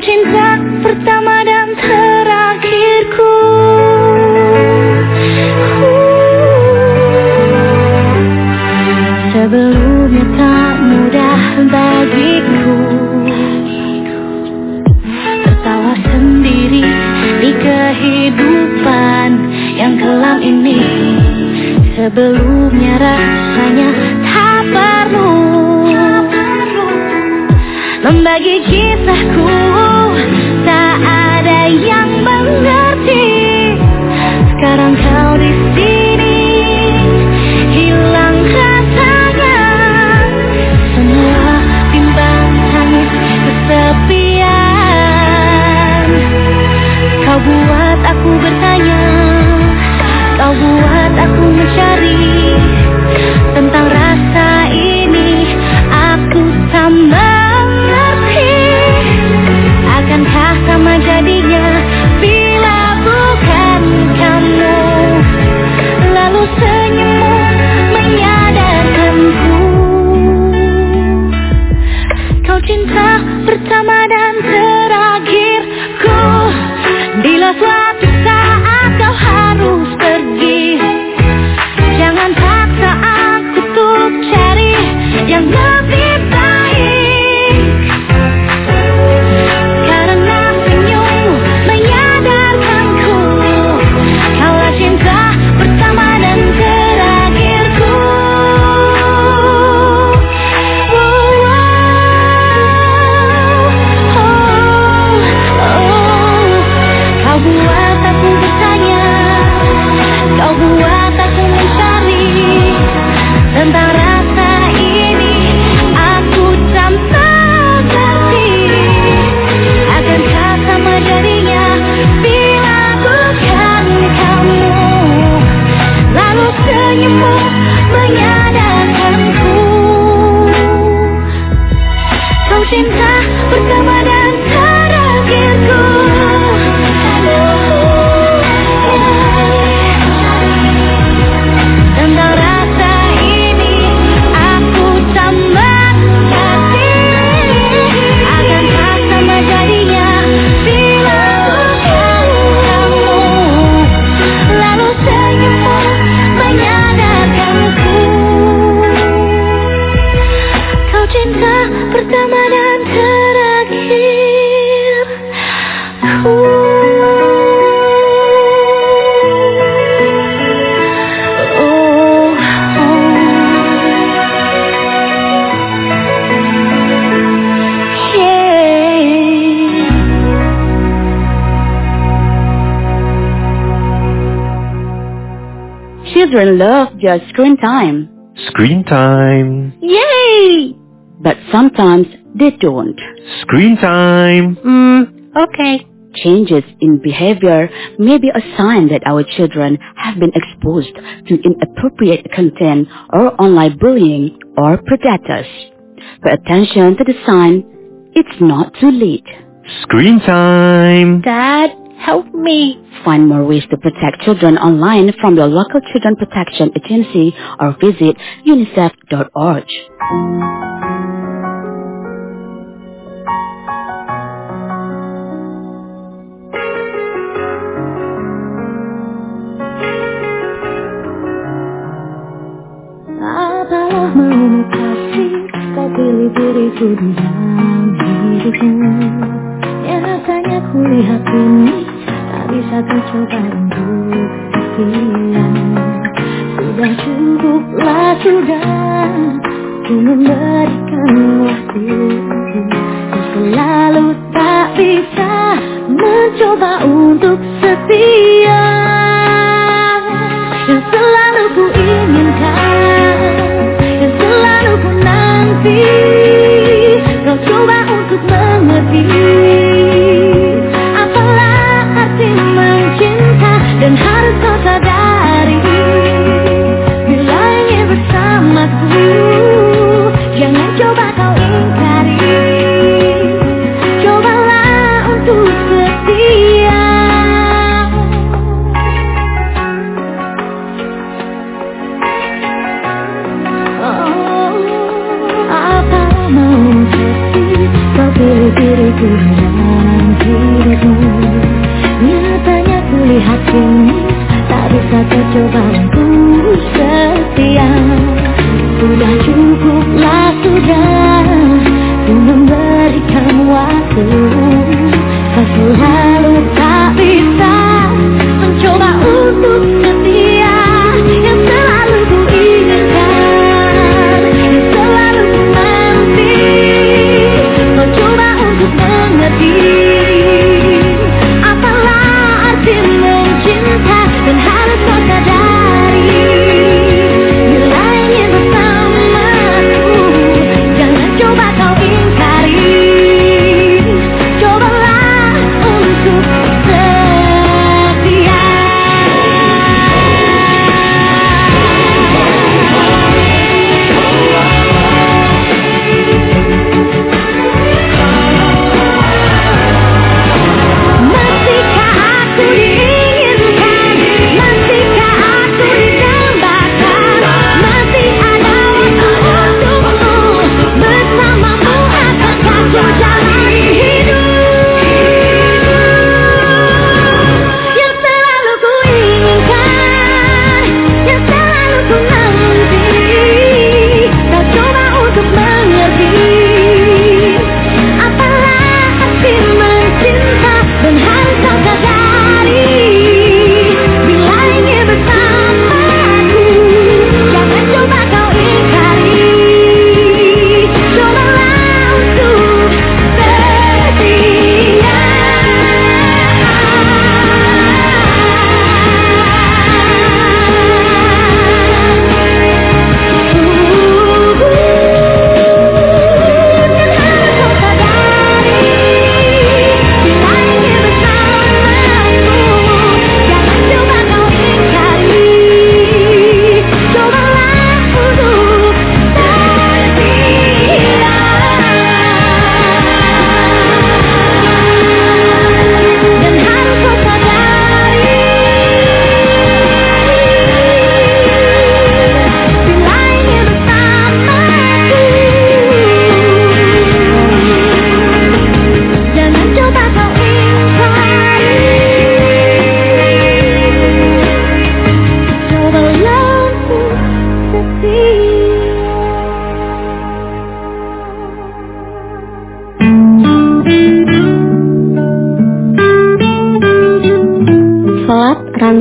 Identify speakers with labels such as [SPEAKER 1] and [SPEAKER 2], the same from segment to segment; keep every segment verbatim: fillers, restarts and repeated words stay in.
[SPEAKER 1] cinta pertama dan terakhirku. Sebelumnya tak mudah bagiku tertawa sendiri di kehidupan yang kelam ini. Sebelumnya rasanya tak perlu membagi kisahku, tak ada yang mengerti. Sekarang kau di sini, hilang rasanya. Semua timbang tangis kesepian. Kau buat aku bertanya, kau buat aku mencari tentang rasa ini. Aku tak mengerti, akankah sama jadinya bila bukan kamu. Lalu senyummu menyadarkanku, kau cinta pertama dan terakhirku. Bila suatu saat kau harus pergi, jangan paksa aku untuk cari yang lebih baik. Karena senyummu menyadarkanku, kaulah cinta pertama dan terakhirku. Oh, oh, oh, oh. Kau buat aku bertanya, kau buat aku mencari tentang rasa ini. Aku tak mengerti, akankah sama jadinya bila bukan kamu. Lalu senyummu menyadarkanku, kau cinta pertama dan terakhirku. Tentang rasa ini aku tak mengerti, akankah sama jadinya bila bukan kamu. Lalu senyummu menyadarkanku, kau cinta pertama dan terakhirku.
[SPEAKER 2] Children love just screen time.
[SPEAKER 3] Screen time.
[SPEAKER 2] Yay! But sometimes they don't.
[SPEAKER 3] Screen time.
[SPEAKER 2] Hmm, okay. Changes in behavior may be a sign that our children have been exposed to inappropriate content or online bullying or predators. Pay attention to the sign. It's not too late.
[SPEAKER 3] Screen time.
[SPEAKER 2] Dad, help me. Find more ways to protect children online from your local children protection agency or visit unicef dot org.
[SPEAKER 1] Apalah mau kasih, kau pilih diriku di dalam hidupmu. Ya rasanya kulihat ini tak bisa tercoba untuk setia. Sudah cukuplah sudah, ku memberikan waktuku. Ku selalu tak bisa mencoba untuk setia. Yang selalu ku inginkan, yang selalu ku nanti, kau coba untuk mengerti. Apalah arti mencinta dan harus kau sadari. Bila ingin bersamaku, jangan coba kau ingkari. Cobalah untuk setia. Apa mau jadi kau pilih diriku.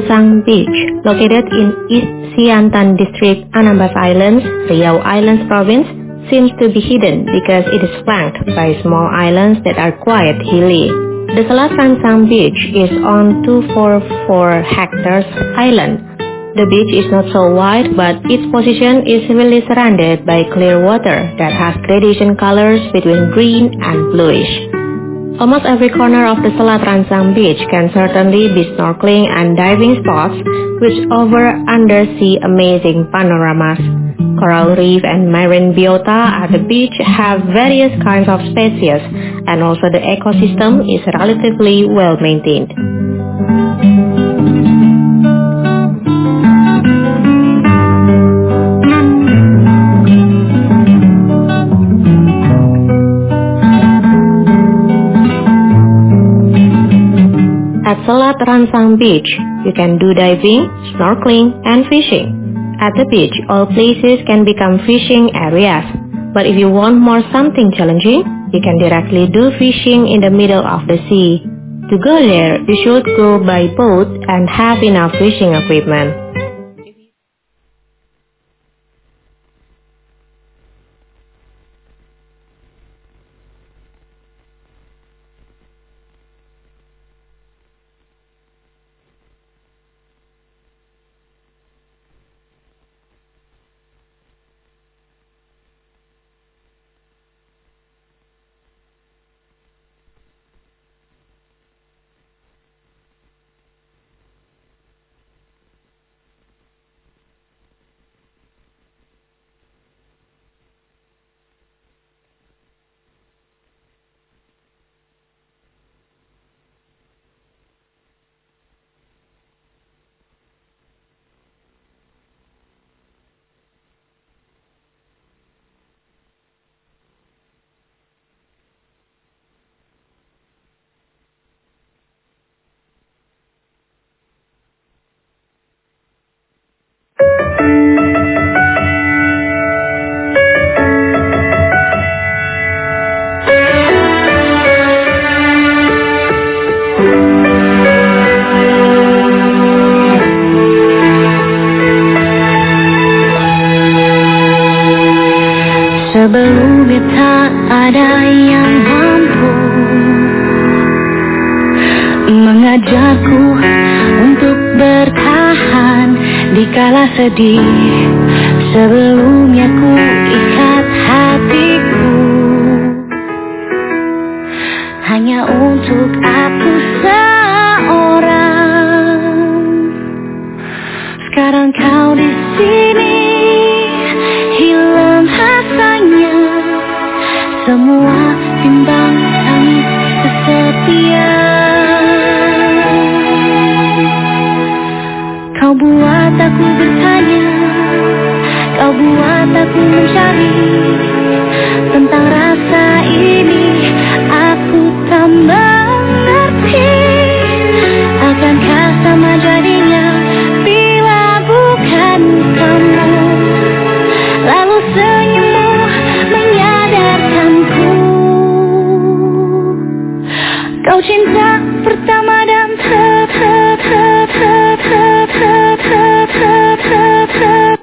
[SPEAKER 4] Rangsang Beach, located in East Siantan District, Anambas Islands, Riau Islands Province, seems to be hidden because it is flanked by small islands that are quite hilly. The Selat Rangsang Beach is on two hundred forty-four hectares island. The beach is not so wide, but its position is really surrounded by clear water that has gradation colors between green and bluish. Almost every corner of the Selat Rangsang Beach can certainly be snorkeling and diving spots, which offer undersea amazing panoramas. Coral reef and marine biota at the beach have various kinds of species, and also the ecosystem is relatively well maintained. At Selat Rangsang Beach, you can do diving, snorkeling, and fishing. At the beach, all places can become fishing areas. But if you want more something challenging, you can directly do fishing in the middle of the sea. To go there, you should go by boat and have enough fishing equipment.
[SPEAKER 1] Sebelumnya tak ada yang mampu mengajarku untuk bertahan di kala sedih. Sebelumnya ku ikat hatiku hanya untuk aku seorang. Sekarang kau di sini, hilang rasanya semua bimbang tangis kesepian. Kau buat aku bertanya, kau buat aku mencari tentang rasa ini. Aku tak mengerti, akankah sama jadinya bila bukan kamu. Lalu senyummu menyadarkanku, kau cinta pertama dan ter ter ter ter ter ter ter ter ter ter.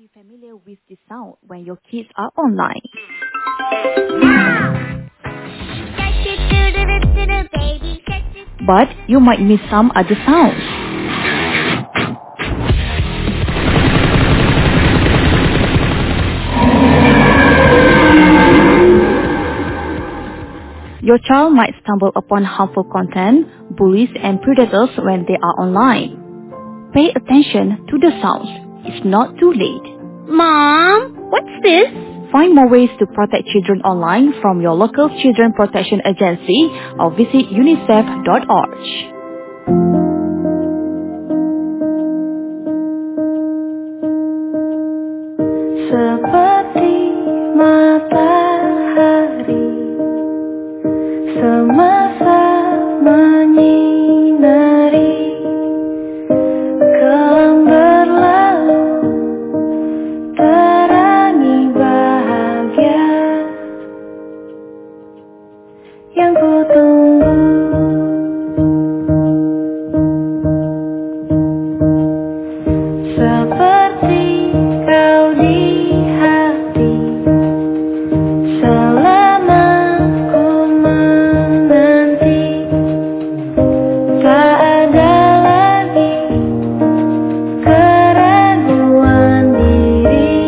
[SPEAKER 1] be familiar with the sound when your kids are online. But you might miss some other sounds. Your child might stumble upon harmful content, bullies, and predators when they are online. Pay attention to the sounds. It's not too late.
[SPEAKER 2] Mom, what's this?
[SPEAKER 1] Find more ways to protect children online from your local Children Protection Agency or visit unicef dot org.
[SPEAKER 5] Seperti matahari semasa menyinari kelam berlalu terangi bahagia yang ku tunggu. Seperti kau di hati selama ku menanti, tak ada lagi keraguan diri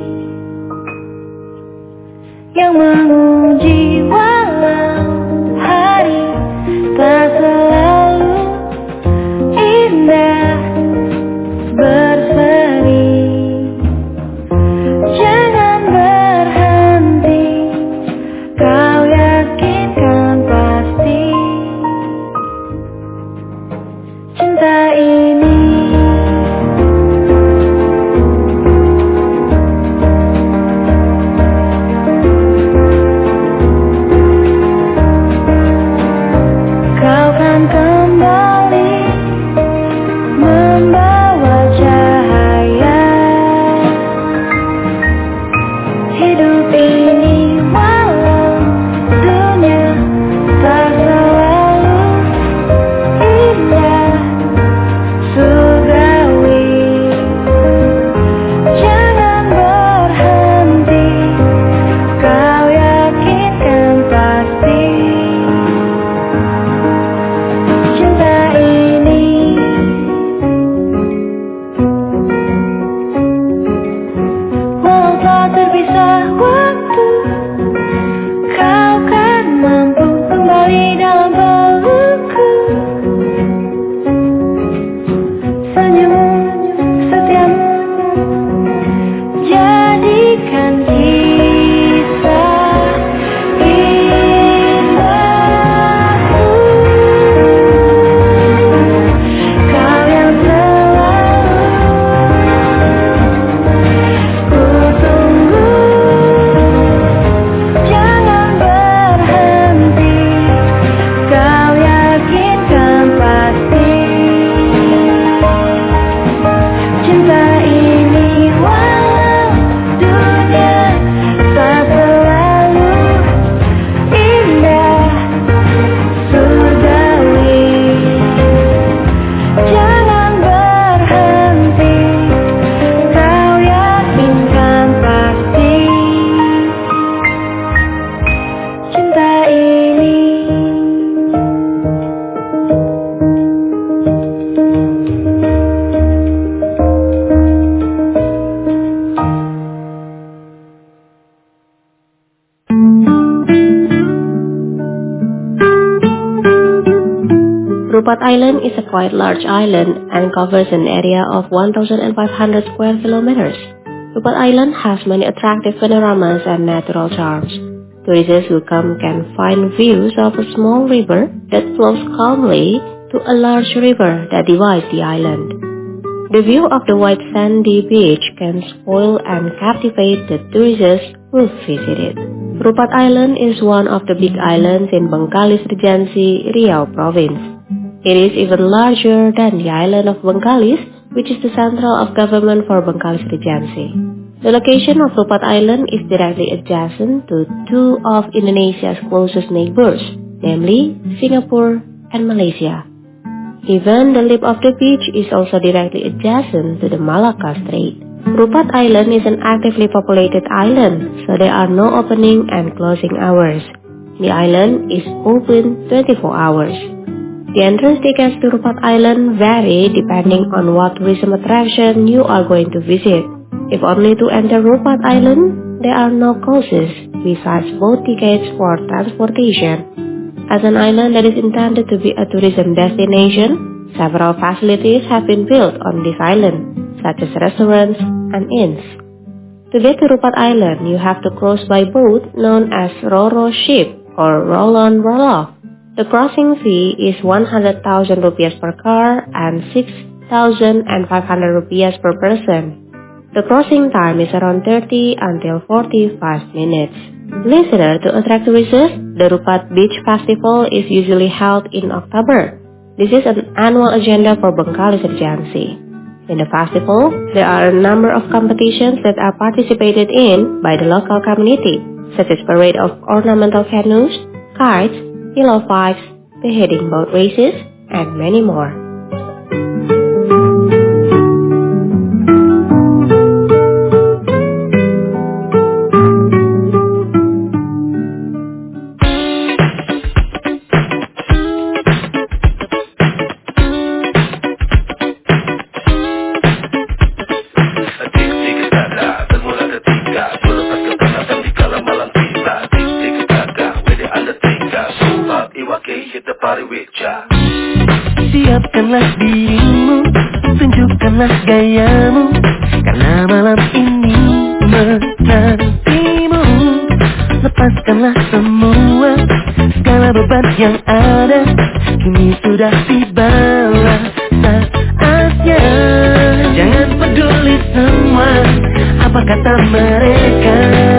[SPEAKER 5] yang menguji walau hari tak selalu indah berseri. Jangan berhenti, kau yakinkan pasti cinta ini. Kau kan kembali membawa cahaya hidup ini, walau dunia tak selalu indah surgawi. Jangan berhenti, kau yakinkan pasti cinta ini. Walau tak terpisah waktu, kau kan mampu kembali dalam pelukku. Senyummu, setiamu, jadikan kisah indahku. Kau yang selalu ku tunggu. Jangan berhenti, kau yakinkan pasti cinta ini, walau dunia tak selalu indah surgawi. Jangan berhenti, kau yakinkan pasti cinta ini.
[SPEAKER 4] Rupat Island is a quite large island and covers an area of one thousand five hundred square kilometers. Rupat Island has many attractive panoramas and natural charms. Tourists who come can find views of a small river that flows calmly to a large river that divides the island. The view of the white sandy beach can spoil and captivate the tourists who visit it. Rupat Island is one of the big islands in Bengkalis Regency, Riau Province. It is even larger than the island of Bengkalis, which is the central of government for Bengkalis Regency. The location of Rupat Island is directly adjacent to two of Indonesia's closest neighbors, namely Singapore and Malaysia. Even the lip of the beach is also directly adjacent to the Malacca Strait. Rupat Island is an actively populated island, so there are no opening and closing hours. The island is open twenty-four hours. The entrance tickets to Rupat Island vary depending on what tourism attraction you are going to visit. If only to enter Rupat Island, there are no costs besides boat tickets for transportation. As an island that is intended to be a tourism destination, several facilities have been built on this island, such as restaurants and inns. To get to Rupat Island, you have to cross by boat known as Ro-Ro ship or roll-on roll-off. The crossing fee is one hundred thousand rupiah per car and six thousand five hundred rupiah per person. The crossing time is around thirty until forty-five minutes. Listener, to attract tourists, the Rupat Beach Festival is usually held in October. This is an annual agenda for Bengkalis Regency. In the festival, there are a number of competitions that are participated in by the local community, such as parade of ornamental canoes, kites, pillow fights, beheading boat races, and many more.
[SPEAKER 5] Siapkanlah dirimu, tunjukkanlah gayamu, karena malam ini menantimu. Lepaskanlah semua, segala beban yang ada, kini sudah tibalah saatnya. Jangan peduli semua, apa kata mereka.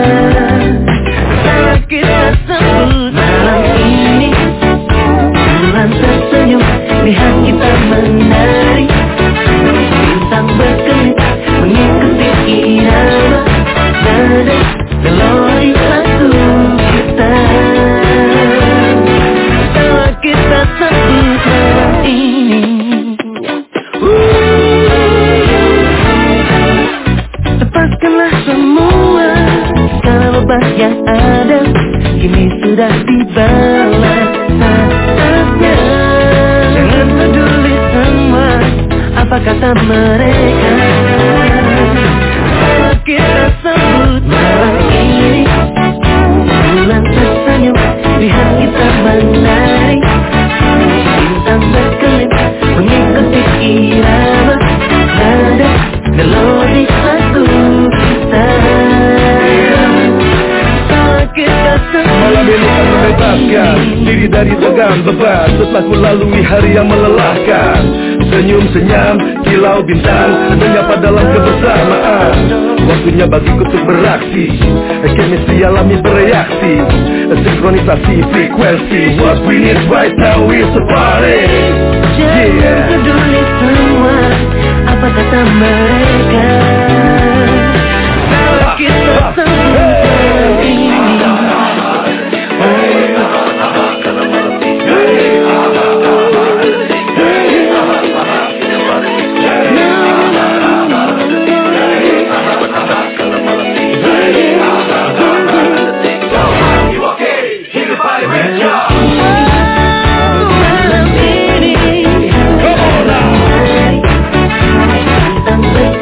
[SPEAKER 5] Saat kita sebut malam ini, bulan tersenyum, lihat kita menari, bintang berkelip mengikuti irama nada melodi lagu kita. Setelah kita sebut malam ini, lepaskanlah semua, segala beban yang ada, kini sudah tibalah saatnya. Jangan peduli semua, apa kata mereka. Kalau kita sebut malam ini, bulan tersenyum, lihat kita menari, bintang berkelip mengikuti irama nada melodi lagu kita. Kalau kita sebut
[SPEAKER 6] malam ini akan membebaskan diri dari tegang beban setelah kulalui hari yang melelahkan. Senyum senyam kilau bintang menyapa dalam kebersamaan. Waktunya bagiku untuk beraksi, chemistry alami bereaksi, sinkronisasi frekuensi. What we need right now is a party.
[SPEAKER 5] Jangan peduli semua, apa kata mereka. Kalau kita sebut ini, Come on now.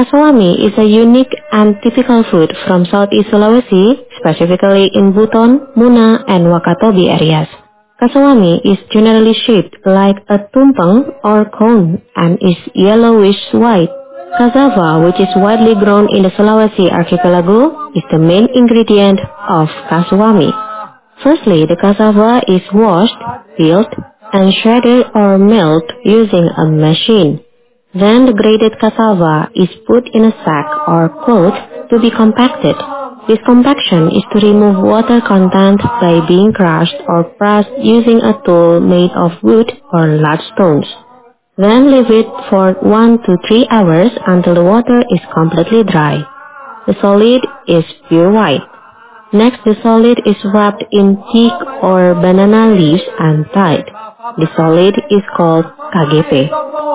[SPEAKER 4] Kasawami is a unique and typical food from Southeast Sulawesi, specifically in Buton, Muna, and Wakatobi areas. Kasawami is generally shaped like a tumpeng or cone and is yellowish-white. Cassava, which is widely grown in the Sulawesi archipelago, is the main ingredient of kasawami. Firstly, the cassava is washed, peeled, and shredded or milled using a machine. Then the grated cassava is put in a sack or cloth to be compacted. This compaction is to remove water content by being crushed or pressed using a tool made of wood or large stones. Then leave it for one to three hours until the water is completely dry. The solid is pure white. Next, the solid is wrapped in teak or banana leaves and tied. The solid is called K G P.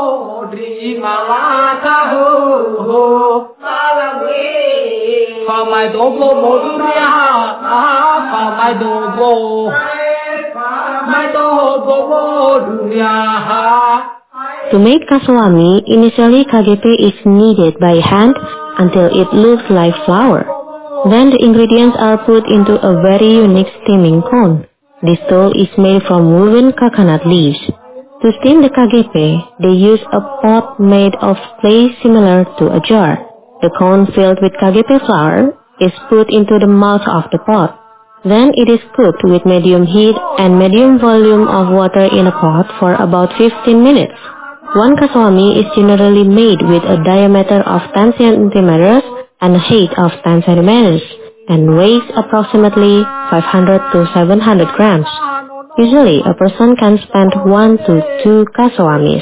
[SPEAKER 4] To make kasawami, initially K G P is kneaded by hand until it looks like flour. Then the ingredients are put into a very unique steaming cone. This dough is made from woven coconut leaves. To steam the K G P, they use a pot made of clay similar to a jar. The cone filled with K G P flour is put into the mouth of the pot. Then it is cooked with medium heat and medium volume of water in a pot for about fifteen minutes. One kasawami is generally made with a diameter of ten centimeters and a height of ten centimeters and weighs approximately five hundred to seven hundred grams. Usually, a person can spend one to two kasawamis.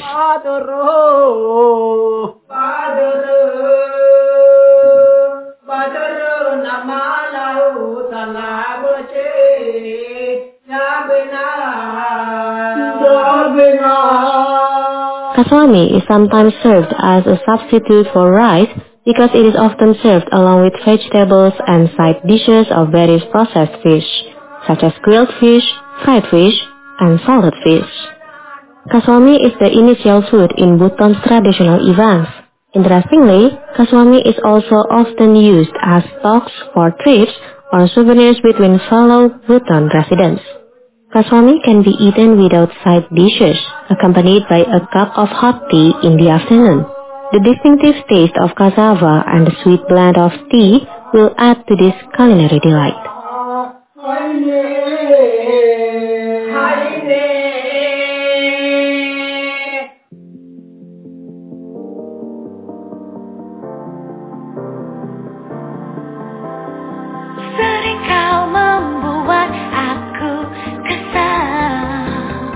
[SPEAKER 4] Kasawami is sometimes served as a substitute for rice because it is often served along with vegetables and side dishes of various processed fish, such as grilled fish, fried fish, and salted fish. Kasawami is the initial food in Buton's traditional events. Interestingly, kasawami is also often used as stocks for trips or souvenirs between fellow Buton residents. Kasawami can be eaten without side dishes, accompanied by a cup of hot tea in the afternoon. The distinctive taste of cassava and the sweet blend of tea will add to this culinary delight.
[SPEAKER 5] Sering kau membuat aku kesal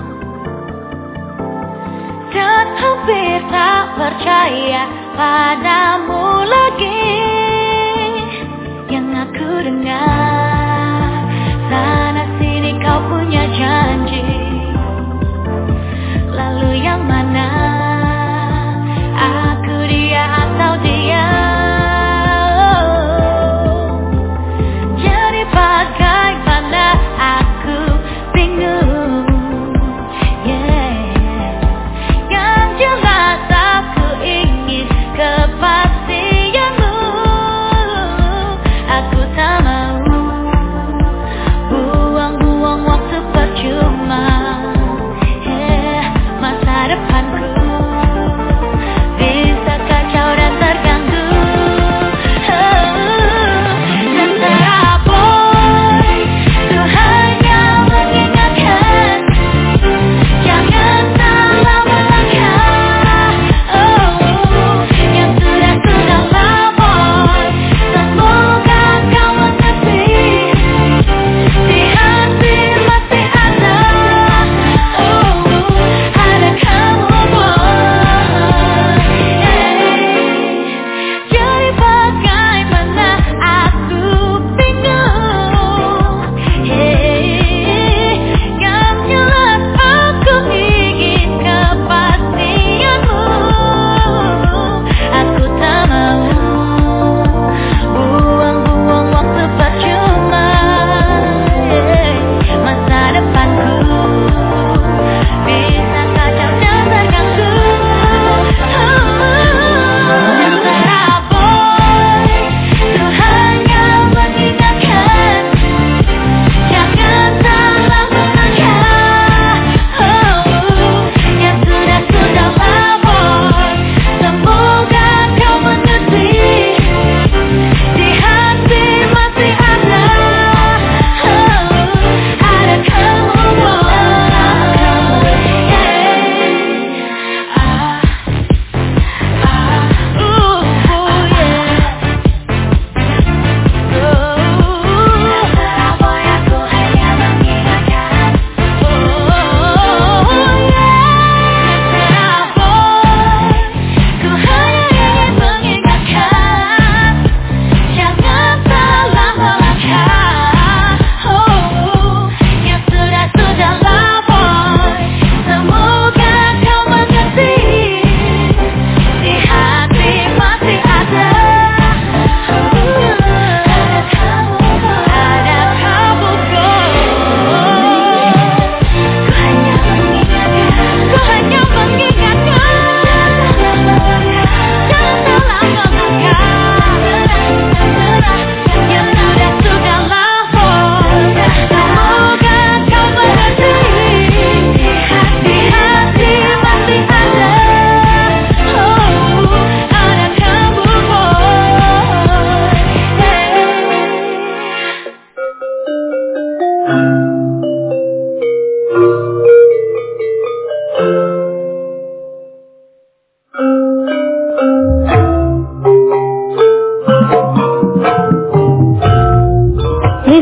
[SPEAKER 5] dan hampir tak percaya padamu lagi. Yang aku dengar sana sini kau punya janji, lalu yang mana aku dia atau dia? Jadi bagaimana aku bingung, yeah. Yang jelas aku ingin kepastianmu. Aku tak mau buang-buang waktu percuma.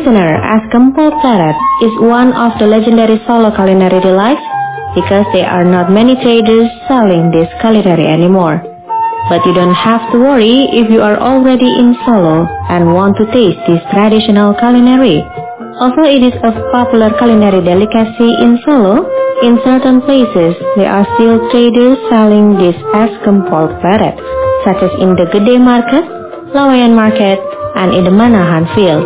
[SPEAKER 4] listener, as Gempol Pleret is one of the legendary Solo culinary delights because there are not many traders selling this culinary anymore. But you don't have to worry if you are already in Solo and want to taste this traditional culinary. Although it is a popular culinary delicacy in Solo, in certain places there are still traders selling this as Gempol Pleret, such as in the Gede Market, Laweyan Market, and in the Manahan Field.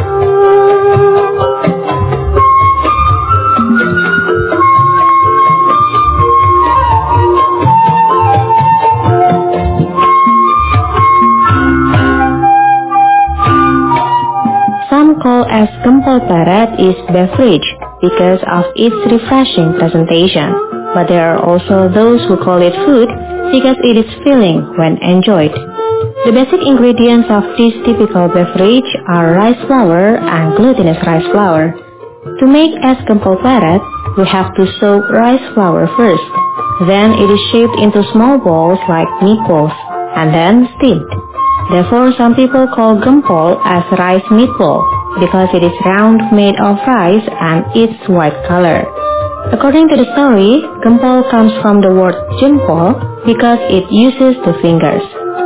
[SPEAKER 4] Some call as Gempol Pleret is beverage because of its refreshing presentation, but there are also those who call it food because it is filling when enjoyed. The basic ingredients of this typical beverage are rice flour and glutinous rice flour. To make es Gempol Pleret, we have to soak rice flour first. Then it is shaped into small balls like meatballs and then steamed. Therefore, some people call gempol as rice meatball because it is round, made of rice, and its white color. According to the story, gempol comes from the word jempol because it uses the fingers.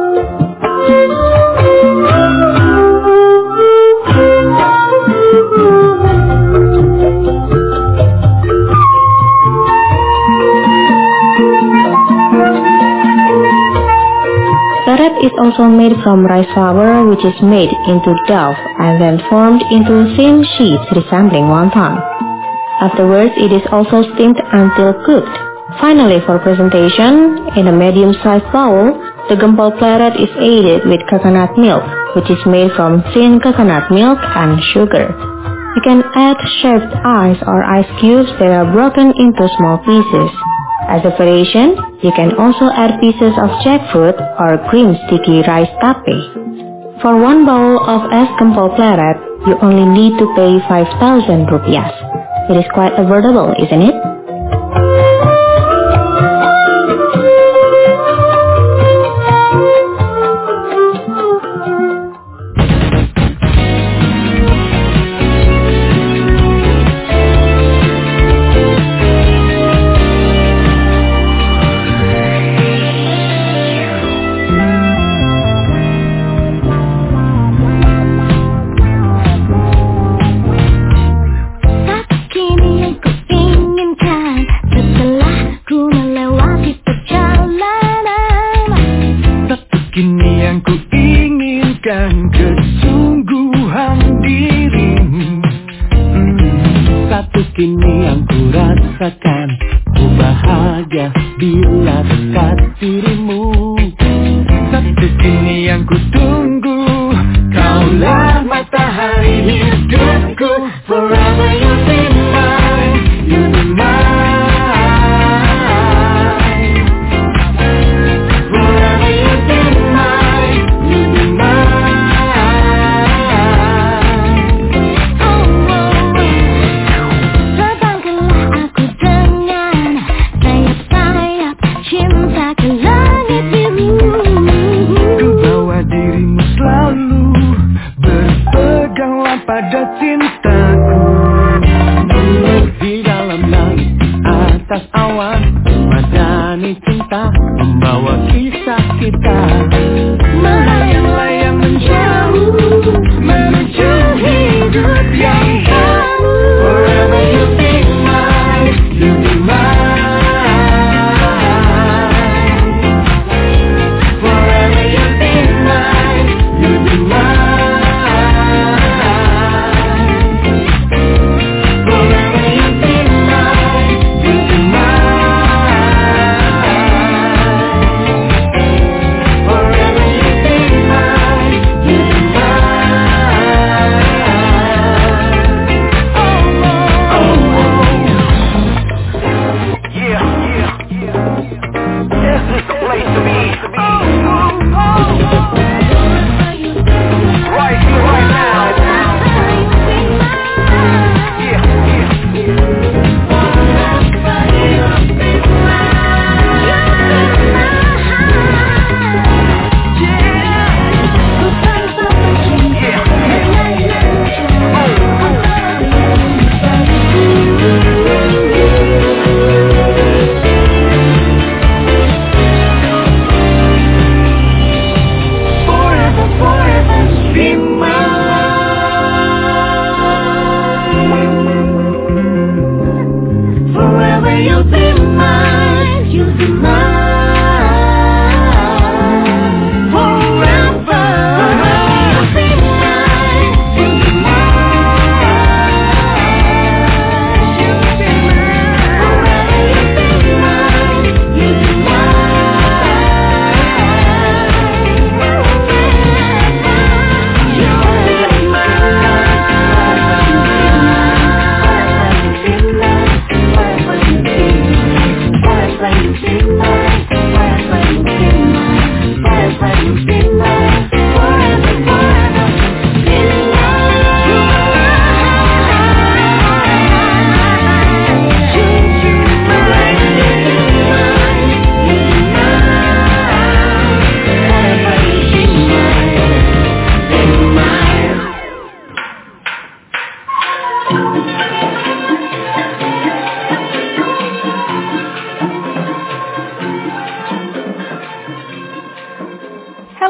[SPEAKER 4] Pleret is also made from rice flour, which is made into dough and then formed into thin sheets resembling wonton. Afterwards, it is also steamed until cooked. Finally, for presentation, in a medium-sized bowl, the Gempol Pleret is aided with coconut milk, which is made from thin coconut milk and sugar. You can add shaved ice or ice cubes that are broken into small pieces. As a variation, you can also add pieces of jackfruit or cream sticky rice tape. For one bowl of es Gempol Pleret, you only need to pay five thousand rupiah. It is quite affordable, isn't it?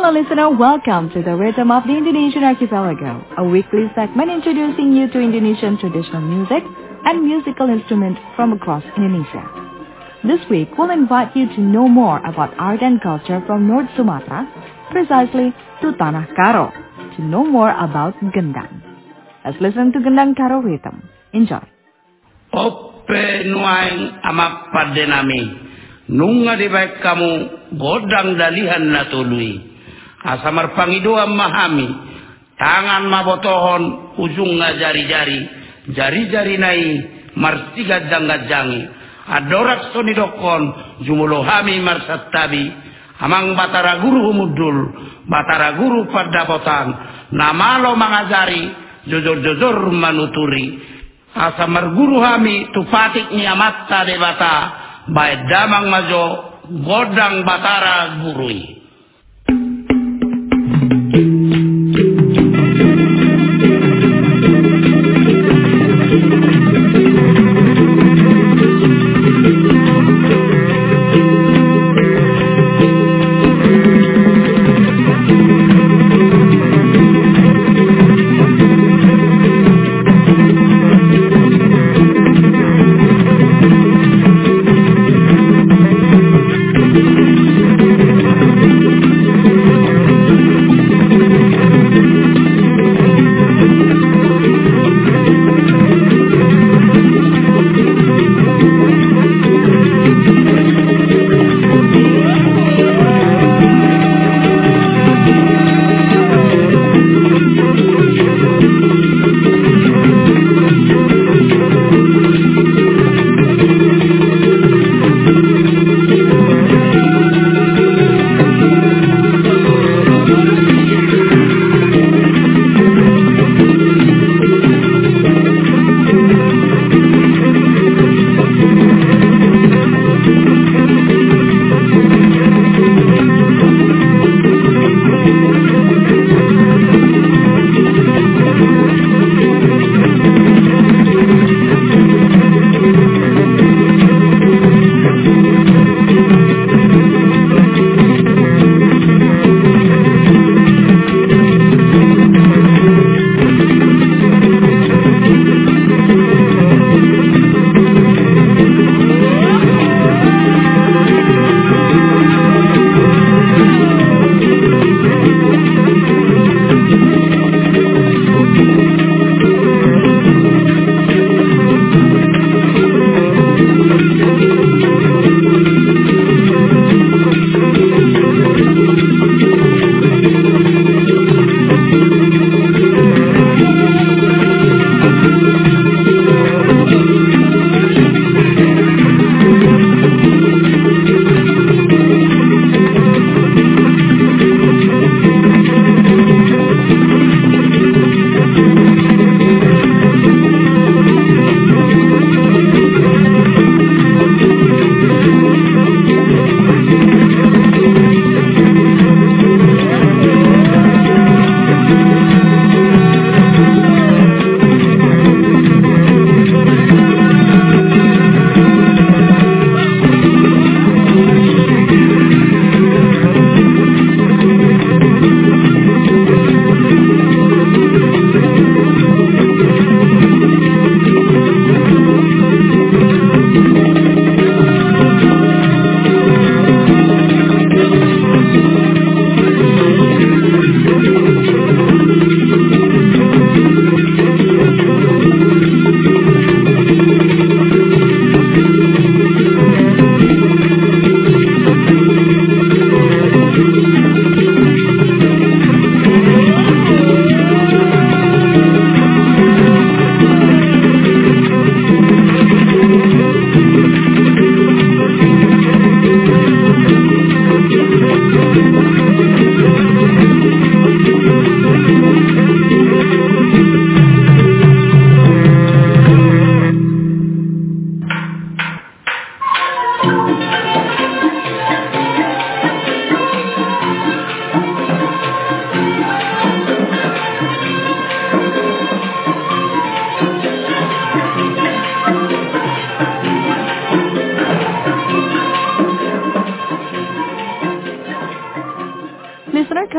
[SPEAKER 1] Hello listener, welcome to the Rhythm of the Indonesian Archipelago, a weekly segment introducing you to Indonesian traditional music and musical instruments from across Indonesia. This week, we'll invite you to know more about art and culture from North Sumatra, precisely to Tanah Karo, to know more about gendang. Let's listen to Gendang Karo Rhythm. Enjoy.
[SPEAKER 7] Ope nuaing amak padenami, nunga di baik kamu godang dalihan natului. Asamar pangidoa mahami, tangan mabotohon ujung jari-jari, jari-jari nai martiga jangga-jangi. Adorak sonidokon jumulohami marsatabi, amang batara guru mudul, batara guru padapotan, namalo mangajari, jojor-jojor manuturi. Asamar guru hami tupatik niamata debata, bae damang majo godang batara gurui.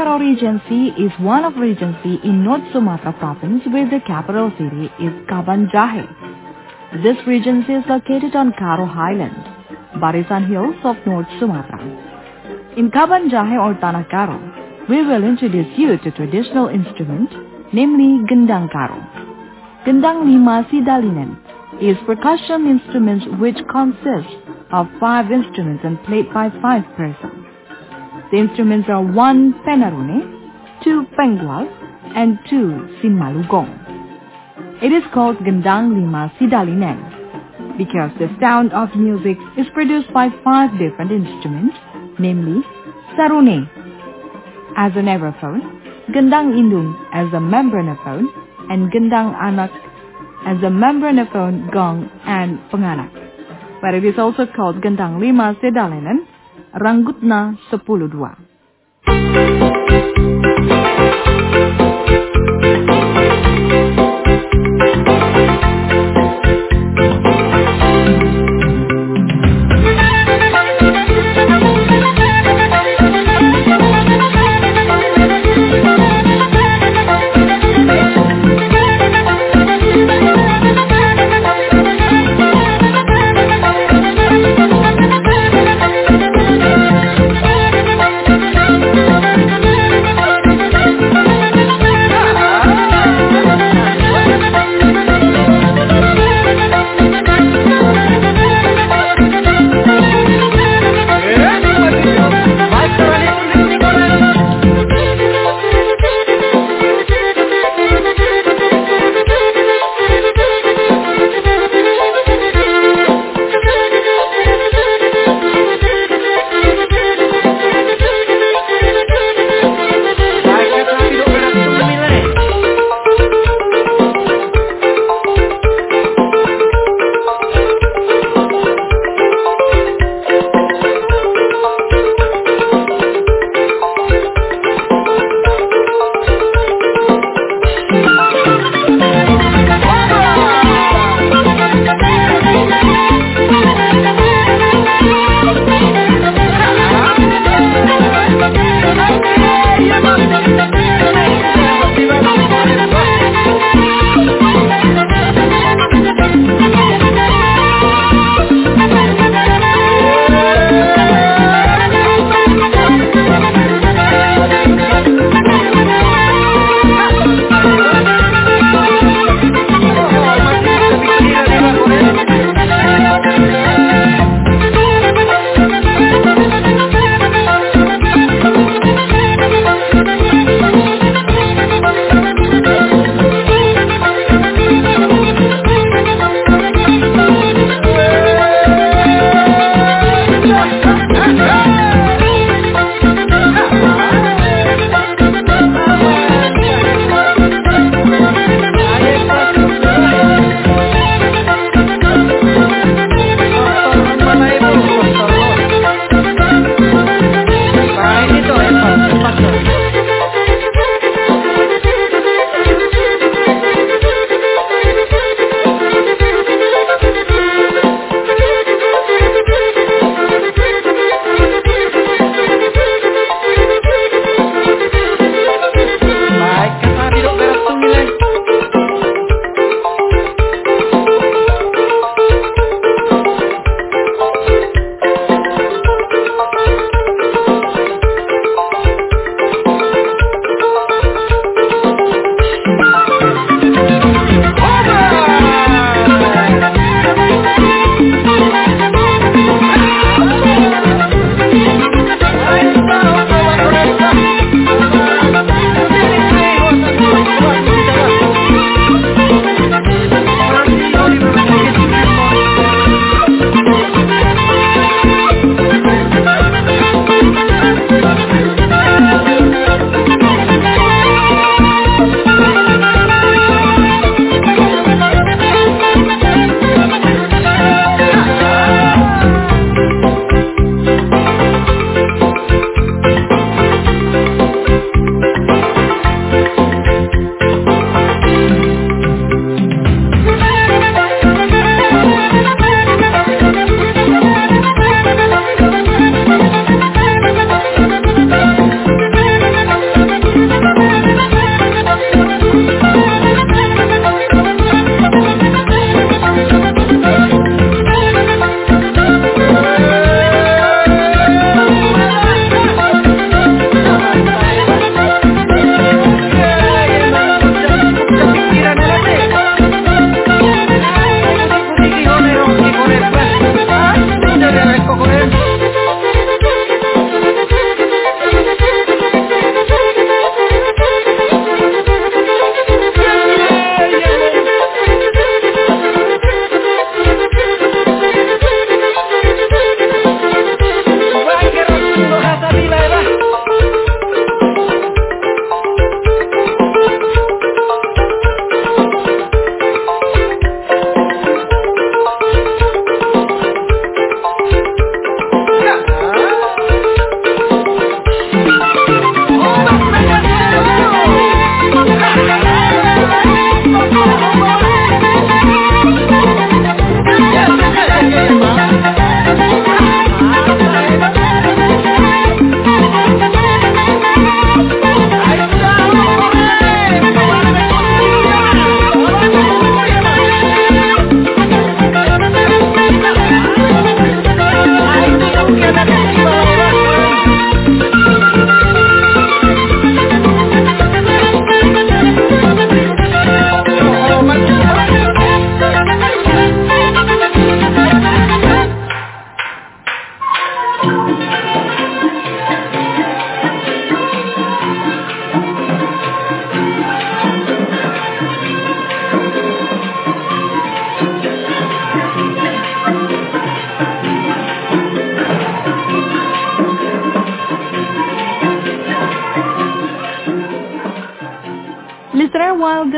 [SPEAKER 1] Karo Regency is one of regency in North Sumatra province where the capital city is Kaban Jahe. This regency is located on Karo Highland, Barisan Hills of North Sumatra. In Kaban Jahe or Tanah Karo, we will introduce you to traditional instrument, namely Gendang Karo. Gendang Lima Sidalinen is percussion instrument which consists of five instruments and played by five persons. The instruments are one penarune, two pengwal, and two simalugong. It is called Gendang Lima Sidalinen because the sound of music is produced by five different instruments, namely sarune as a nerophone, Gendang Indung as a membranophone, and Gendang Anak as a membranophone, gong, and penganak. But it is also called Gendang Lima Sidalinen, Ranggutna sepuluh dua.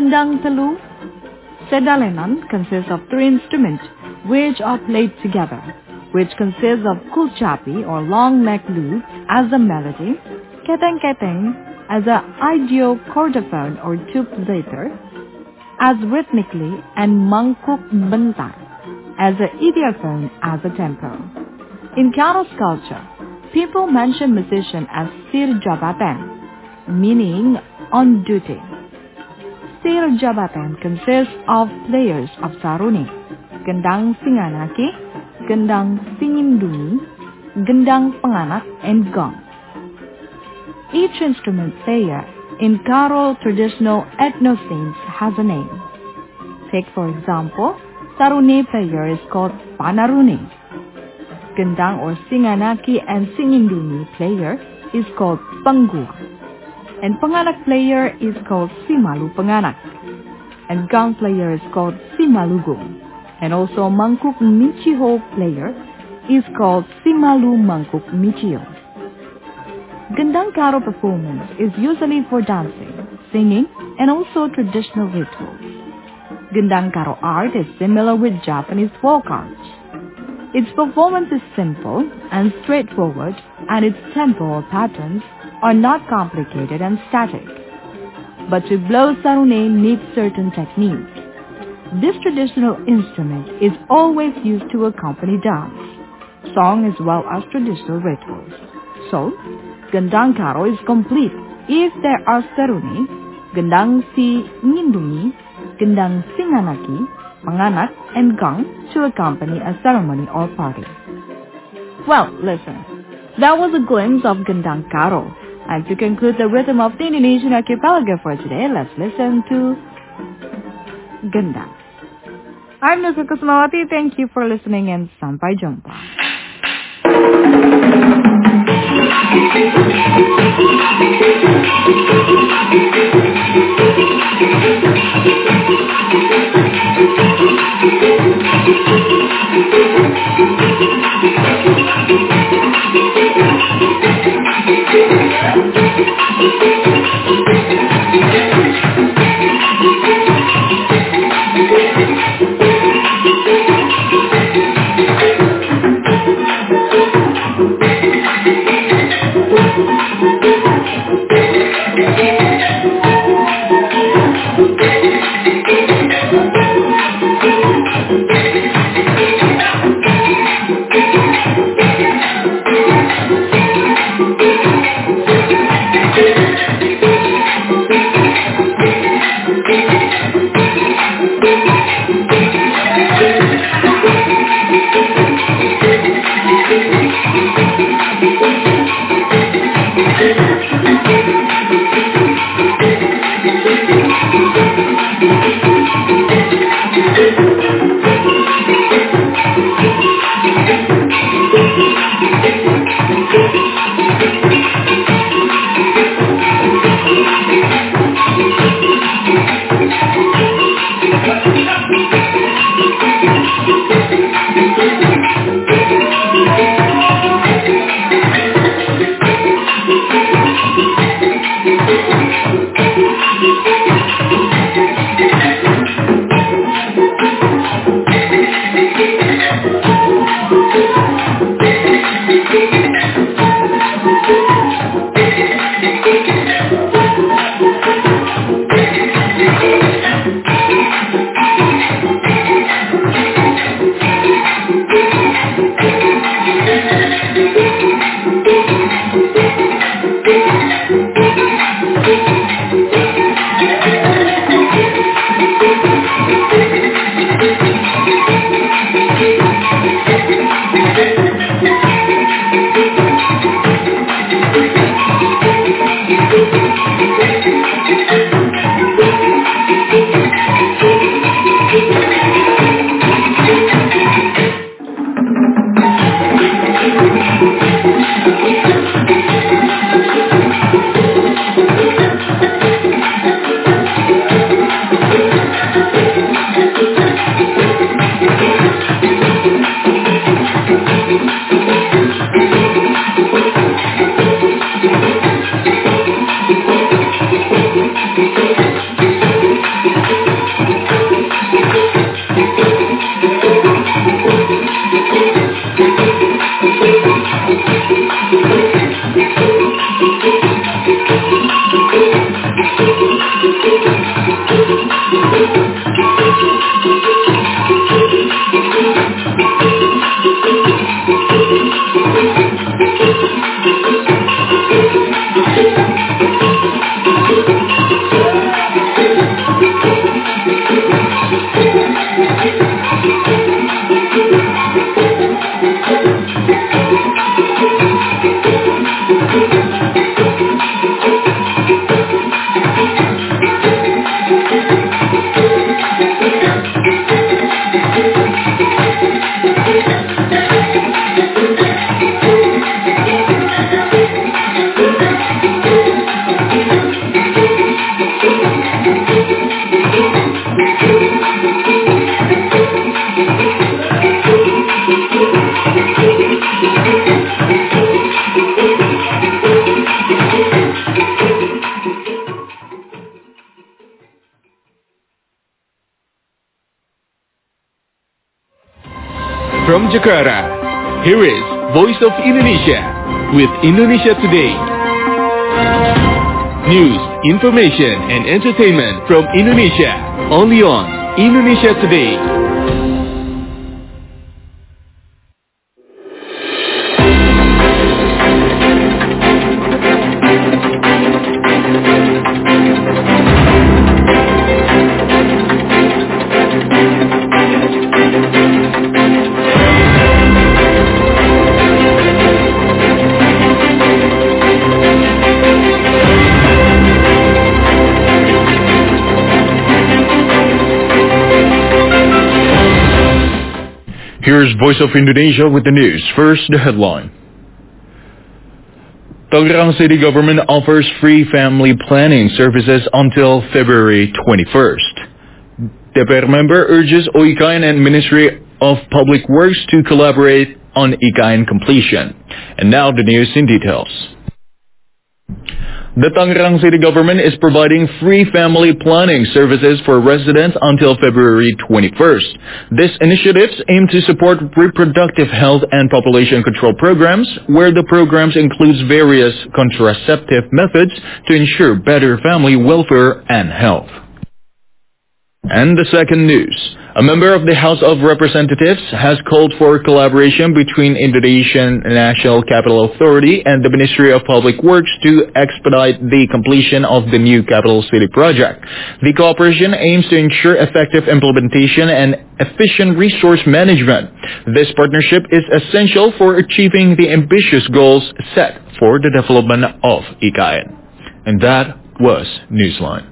[SPEAKER 1] Gendang Telu. Sedalenan consists of three instruments which are played together, which consists of kulcapi or long neck lute as the melody, keteng-keteng as a idiocordophone or tube-later as rhythmically, and mangkuk bentar as a idiophone as a tempo. In Karo's culture, people mention musician as sir jabatan, meaning on duty. Sir jabatan consists of players of saruni, gendang singanaki, gendang singindungi, gendang penganak, and gong. Each instrument player in Karo traditional ethno-scenes has a name. Take for example, saruni player is called panaruni. Gendang or singanaki and singindungi player is called panggua. And penganak player is called simalu penganak. And gong player is called simalugong. And also mangkuk michiho player is called simalu mangkuk michio. Gendang Karo performance is usually for dancing, singing, and also traditional rituals. Gendang Karo art is similar with Japanese folk art. Its performance is simple and straightforward, and its tempo or patterns are not complicated and static. But to blow sarune needs certain techniques. This traditional instrument is always used to accompany dance, song as well as traditional rituals. So, Gendang Karo is complete if there are saruni, gendang si ngindungi, gendang singanaki, panganak, and gong to accompany a ceremony or party. Well, listen, that was a glimpse of Gendang Karo. And to conclude the rhythm of the Indonesian archipelago for today, let's listen to Gendang. I'm Nusa Kusmawati. Thank you for listening and sampai jumpa.
[SPEAKER 8] From Jakarta, here is Voice of Indonesia with Indonesia Today. News, information, and entertainment from Indonesia, only on Indonesia Today.
[SPEAKER 3] Here's Voice of Indonesia with the news. First, the headline. Tangerang City Government offers free family planning services until February twenty-first. D P R member urges O I K A N and Ministry of Public Works to collaborate on I K A N completion. And now the news in details. The Tangerang City Government is providing free family planning services for residents until February twenty-first. These initiatives aim to support reproductive health and population control programs, where the programs includes various contraceptive methods to ensure better family welfare and health. And the second news. A member of the House of Representatives has called for collaboration between Indonesian National Capital Authority and the Ministry of Public Works to expedite the completion of the new capital city project. The cooperation aims to ensure effective implementation and efficient resource management. This partnership is essential for achieving the ambitious goals set for the development of I K A N. And that was Newsline.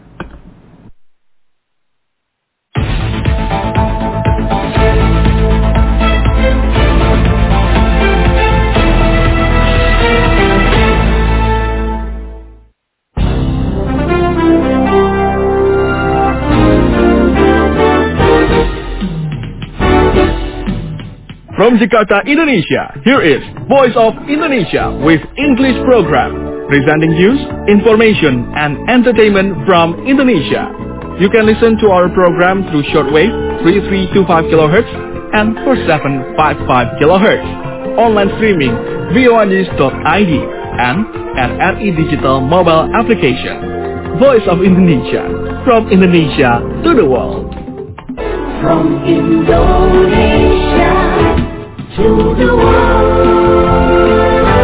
[SPEAKER 8] From Jakarta, Indonesia, here is Voice of Indonesia with English program, presenting news, information, and entertainment from Indonesia. You can listen to our program through shortwave three three two five kilohertz and four seven five five kilohertz, online streaming v o n news dot i d, and at R E Digital mobile application. Voice of Indonesia, from Indonesia to the world.
[SPEAKER 5] From Indonesia to the world.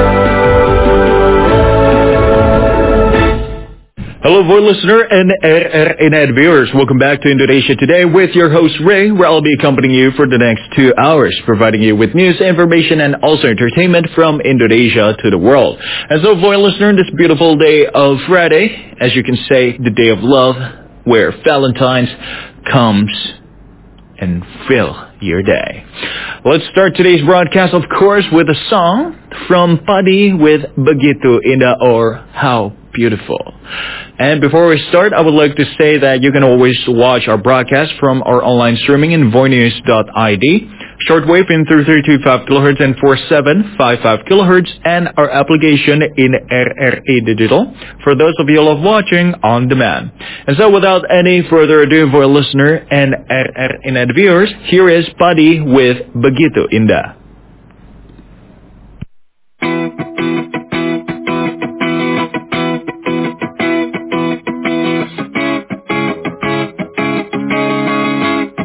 [SPEAKER 3] Hello, voice listener and R R Net viewers. Welcome back to Indonesia Today with your host Ray, where I'll be accompanying you for the next two hours, providing you with news, information, and also entertainment from Indonesia to the world. And so, voice listener, this beautiful day of Friday, as you can say, the day of love, where Valentine's comes and fill your day. Let's start today's broadcast, of course, with a song from Padi with Begitu Indah, or How Beautiful. And before we start, I would like to say that you can always watch our broadcast from our online streaming in voice news dot i d, shortwave in three three two five kilohertz and four seven five five kilohertz, and our application in R R E Digital for those of you who love watching on demand. And so without any further ado, for a listener and R R E Net viewers, here is Padi with Begitu Indah.